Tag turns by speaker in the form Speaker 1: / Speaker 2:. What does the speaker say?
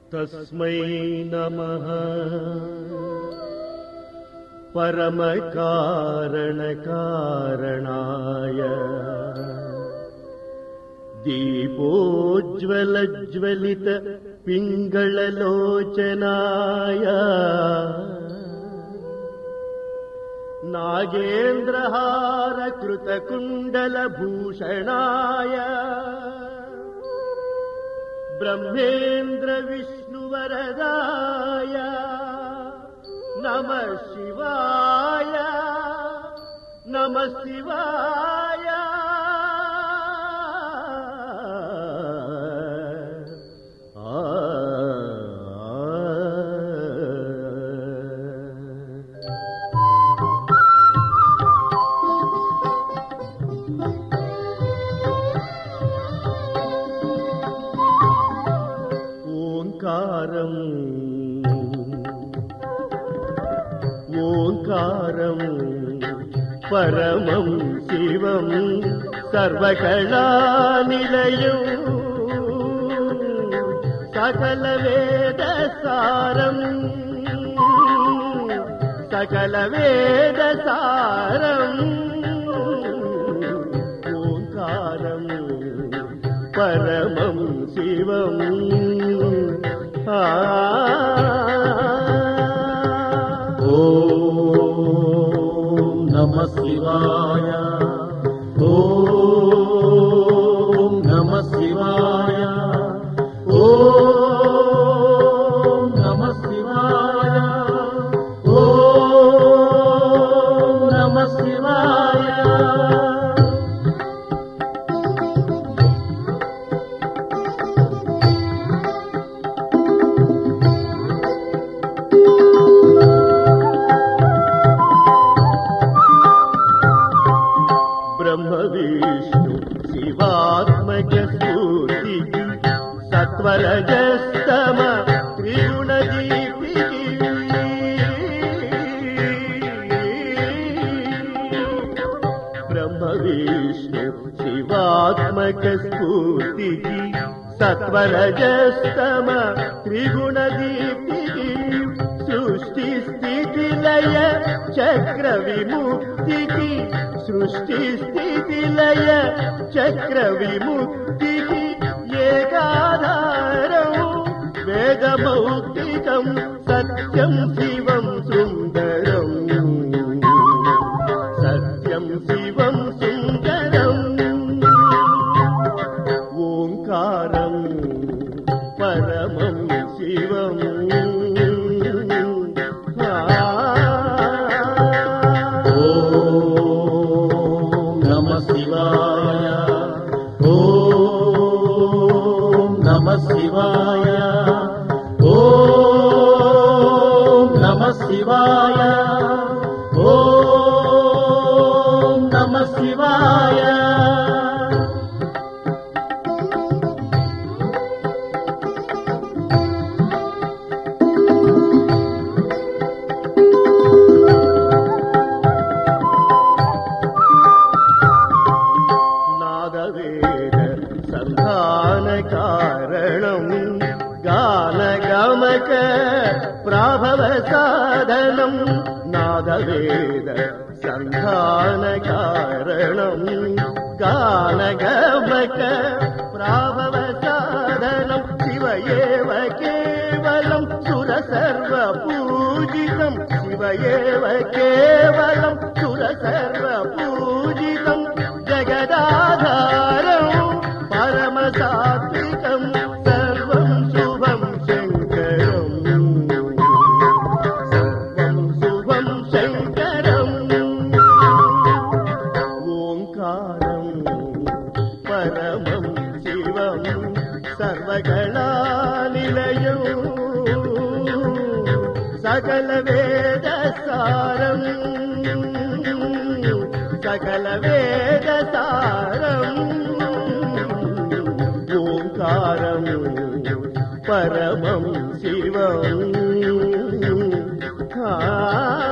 Speaker 1: తస్మై నమః పరమకారణకారణాయ దీపోజ్వలజ్వలిత పింగళలోచనాయ నాగేంద్రహార కృతకుండలభూషణాయ బ్రహ్మేంద్ర విష్ణువరదాయ నమః శివాయ నమః శివాయ. ఓంకారం ఓంకారం పరమం శివం సర్వకళానిలయం సకల వేద సారం సకల వేద సారం. ఓంకారం పరమం శివం.
Speaker 2: ఓం నమః శివాయ. ఓం నమః శివాయ. ఓం నమః శివాయ. ఓం నమః శివాయ.
Speaker 1: బ్రహ్మ విష్ణు శివాత్మక స్ఫూర్తి సత్వరజస్తమ త్రిగుణ దీపికి బ్రహ్మ విష్ణు శివాత్మక స్ఫూర్తికి సత్వరజస్తమ త్రిగుణ దీపికి సృష్టి స్థితి లయ చక్ర విముక్తికి సృష్టి స్థితి లయ చక్ర విముక్తికి ఏకాధారం వేదమౌక్తికం సత్యం శివం సుందరం సత్యం శివం సుందరం. ఓంకారం పరమం శివం.
Speaker 2: ఓం నమః శివాయ. ఓం నమః శివాయ. ఓం నమః శివాయ.
Speaker 1: కారణం గానగమక ప్రాభవ సాధనం నాదవేద సంధాన కారణం గానగమక ప్రాభవ సాధనం శివ ఏవ కేవలం సుర సర్వ పూజితం శివ ఏవ కేవలం సుర సర్వ పూజితం జగదాధారం పరమ సాత్వికం సర్వం శుభం శంకరం సర్వం శుభం శంకరం. ఓంకారం పరమం శివం సర్వకళానిలయం సకల వేద సారం సకల వేద సారం. ఓంకారం పరమం శివం.